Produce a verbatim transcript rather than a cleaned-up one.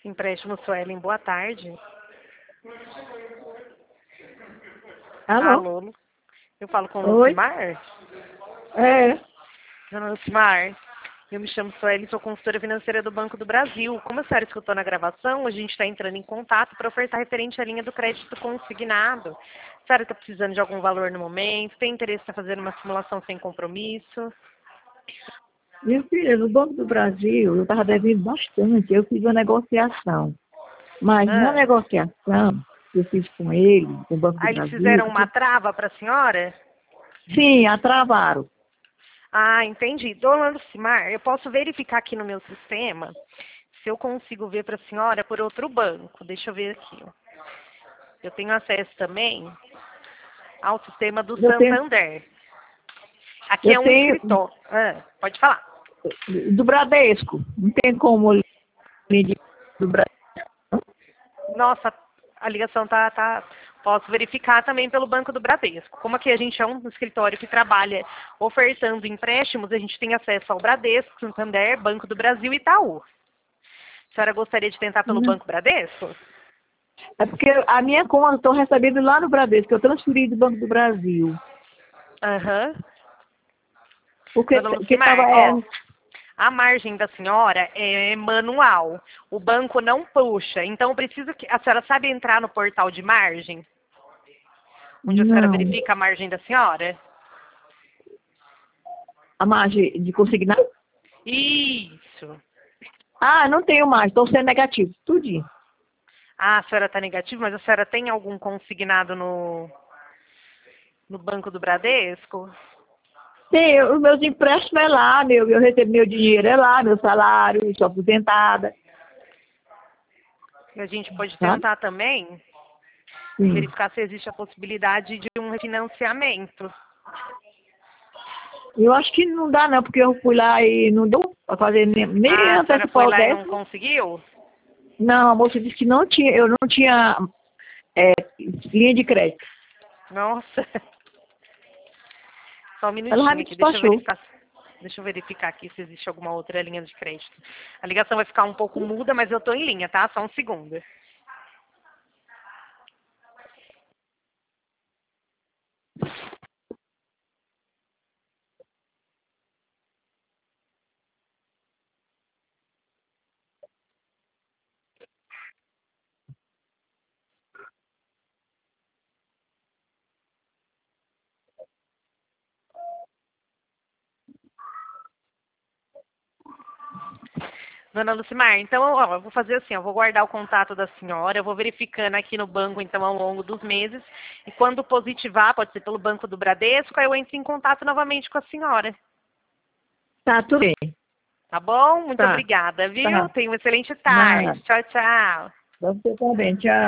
Empréstimo Suelen, boa tarde. Alô? Alô? Eu falo com Oi? Lucimar? É. Dona Lucimar, eu me chamo Suelen, sou consultora financeira do Banco do Brasil. Como a senhora escutou na gravação, a gente está entrando em contato para ofertar referente à linha do crédito consignado. A senhora está precisando de algum valor no momento? Tem interesse em fazer uma simulação sem compromisso? Minha filha, no Banco do Brasil, eu estava devendo bastante. Eu fiz uma negociação. Mas na Ah, negociação que eu fiz com ele, com o Banco do aí eles Brasil, fizeram uma trava para a senhora? sim, atravaram. Ah, entendi. Dona Lucimar, eu posso verificar aqui no meu sistema se eu consigo ver para a senhora por outro banco. Deixa eu ver aqui. Ó. Eu tenho acesso também ao sistema do Eu tenho, Santander. Aqui é eu um tenho escritório. Ah, pode falar. do Bradesco. Não tem como linha do Bradesco. Nossa, a ligação tá, tá. Posso verificar também pelo Banco do Bradesco. Como aqui a gente é um escritório que trabalha ofertando empréstimos, a gente tem acesso ao Bradesco, Santander, Banco do Brasil e Itaú. A senhora gostaria de tentar pelo Banco Bradesco? É porque a minha conta eu estou recebendo lá no Bradesco, eu transferi do Banco do Brasil. Aham. Porque Dona que tava, Lucimar, é, ó, a margem da senhora é manual. O banco não puxa. Então, preciso que a senhora sabe entrar no portal de margem, onde a senhora não, verifica a margem da senhora? a margem de consignar. Isso. Ah, não tenho mais, estou sendo negativo, tudinho. Ah, a senhora está negativa, mas a senhora tem algum consignado no, no Banco do Bradesco? Tem, os meus empréstimos é lá, meu, eu recebo meu dinheiro é lá, meu salário, sou aposentada, E a gente pode tá? tentar também Sim. verificar se existe a possibilidade de um refinanciamento. Eu acho que não dá não, porque eu fui lá e não deu para fazer nem, nem Ah, a senhora antecipar foi o lá e não décimo. conseguiu? Não, a moça disse que não tinha, eu não tinha é, linha de crédito. Nossa. Só um Ela já minutinho me aqui, deixa eu despachou. verificar. Deixa eu verificar aqui se existe alguma outra linha de crédito. A ligação vai ficar um pouco muda, mas eu tô em linha, tá? Só um segundo. Dona Lucimar, então ó, eu vou fazer assim, eu vou guardar o contato da senhora, eu vou verificando aqui no banco, então, ao longo dos meses, e quando positivar, pode ser pelo Banco do Bradesco, aí eu entro em contato novamente com a senhora. Tá, tudo bem. Tá bom? Muito Tá, obrigada, viu? tá. Tenha uma excelente tarde. Nada. Tchau, tchau. Você também, tchau.